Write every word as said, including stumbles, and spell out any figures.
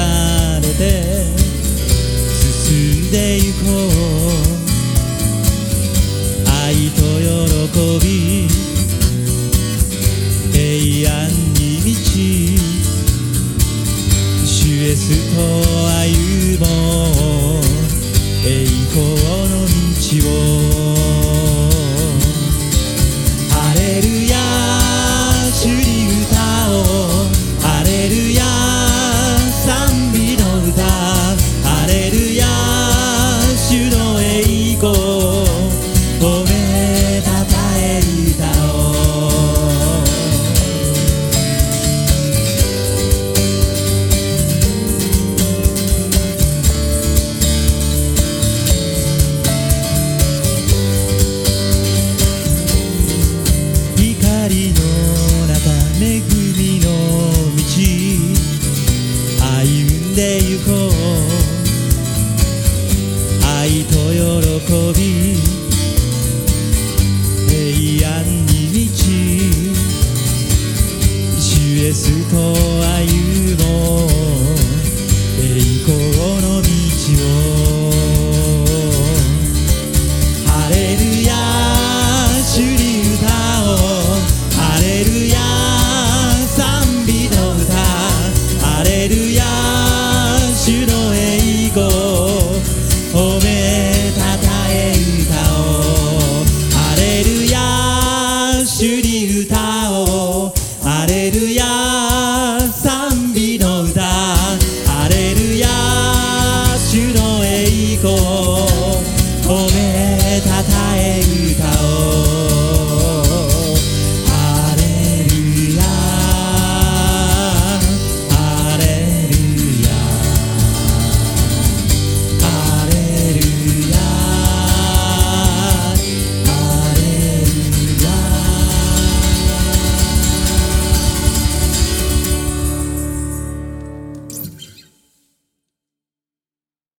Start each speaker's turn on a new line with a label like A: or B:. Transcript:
A: れて進んでゆこう。愛と喜び平安に満ち、主イエスと歩もう栄光の道を。ハレルヤ主に歌おう、ハレルヤ賛美の歌、ハレルヤ主の栄光褒めたたえ歌おう。光の中恵みの道歩んでゆこう。愛と喜び平安に満ち、主イエスと